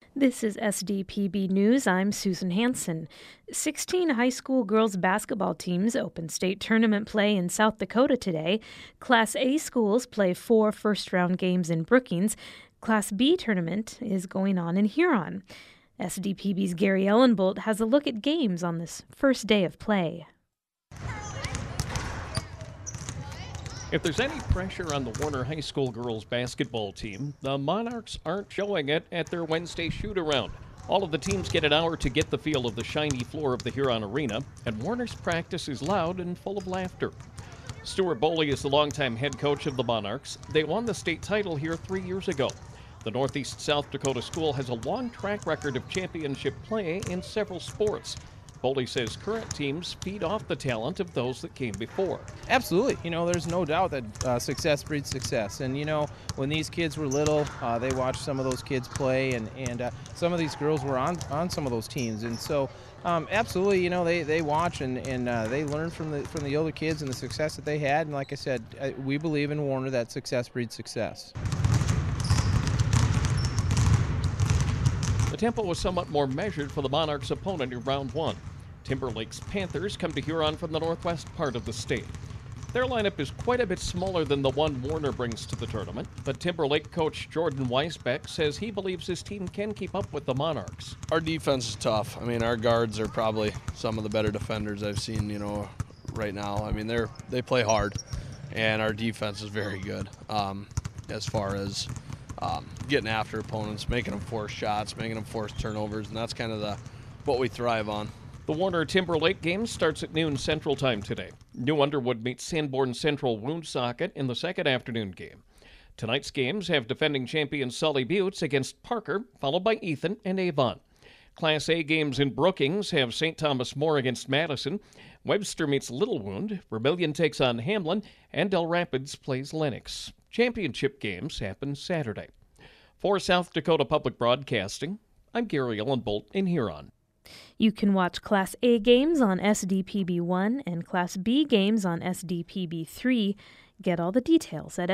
This is SDPB News. I'm Susan Hansen. 16 high school girls basketball teams opened state tournament play in South Dakota today. Class A schools play 4 first-round games in Brookings. Class B tournament is going on in Huron. SDPB's Gary Ellenbolt has a look at games on this first day of play. If there's any pressure on the Warner High School girls basketball team, the Monarchs aren't showing it at their Wednesday shoot-around. All of the teams get an hour to get the feel of the shiny floor of the Huron Arena, and Warner's practice is loud and full of laughter. Stuart Boley is the longtime head coach of the Monarchs. They won the state title here 3 years ago. The Northeast South Dakota school has a long track record of championship play in several sports. Boley says current teams feed off the talent of those that came before. Absolutely. There's no doubt that success breeds success. And, when these kids were little, they watched some of those kids play, and some of these girls were on some of those teams. And so, absolutely, they watch and they learn from the older kids and the success that they had. And like I said, we believe in Warner that success breeds success. The tempo was somewhat more measured for the Monarchs' opponent in round one. Timberlake's Panthers come to Huron from the northwest part of the state. Their lineup is quite a bit smaller than the one Warner brings to the tournament, but Timberlake coach Jordan Weisbeck says he believes his team can keep up with the Monarchs. Our defense is tough. Our guards are probably some of the better defenders I've seen, right now. They play hard, and our defense is very good as far as getting after opponents, making them force shots, making them force turnovers, and that's kind of what we thrive on. The Warner-Timberlake game starts at noon Central Time today. New Underwood meets Sanborn Central Woonsocket in the second afternoon game. Tonight's games have defending champion Sully Buttes against Parker, followed by Ethan and Avon. Class A games in Brookings have St. Thomas More against Madison. Webster meets Little Wound. Vermilion takes on Hamlin, and Del Rapids plays Lennox. Championship games happen Saturday. For South Dakota Public Broadcasting, I'm Gary Ellenbolt in Huron. You can watch Class A games on SDPB1 and Class B games on SDPB3. Get all the details at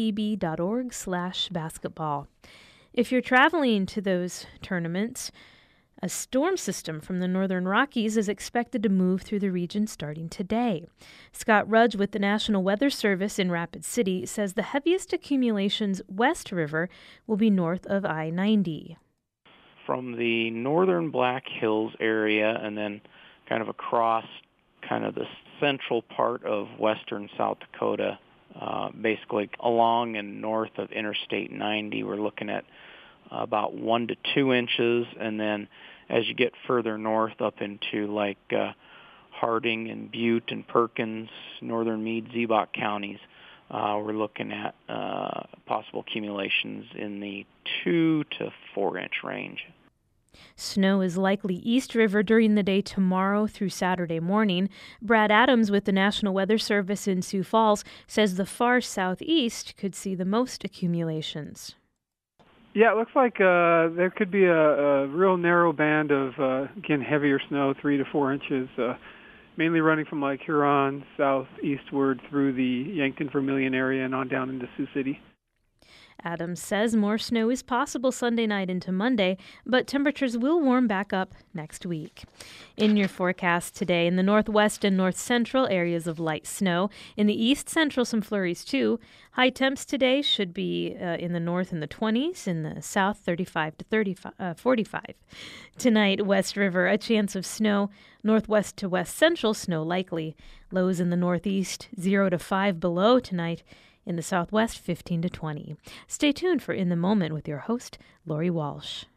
sdpb.org/basketball. If you're traveling to those tournaments, a storm system from the northern Rockies is expected to move through the region starting today. Scott Rudge with the National Weather Service in Rapid City says the heaviest accumulations west river will be north of I-90. From the northern Black Hills area and then kind of across kind of the central part of western South Dakota, basically along and north of Interstate 90, we're looking at about 1 to 2 inches, and then as you get further north up into like Harding and Butte and Perkins, northern Meade, Ziebach counties, we're looking at possible accumulations in the 2 to 4 inch range. Snow is likely East River during the day tomorrow through Saturday morning. Brad Adams with the National Weather Service in Sioux Falls says the far southeast could see the most accumulations. Yeah, it looks like there could be a real narrow band of, again, heavier snow, 3 to 4 inches, mainly running from like Huron southeastward through the Yankton-Vermilion area and on down into Sioux City. Adams says more snow is possible Sunday night into Monday, but temperatures will warm back up next week. In your forecast today, in the northwest and north central areas of light snow. In the east central, some flurries too. High temps today should be in the north in the 20s, in the south 35 to 45. Tonight, West River, a chance of snow. Northwest to west central, snow likely. Lows in the northeast 0 to 5 below tonight. In the southwest, 15 to 20. Stay tuned for In the Moment with your host, Lori Walsh.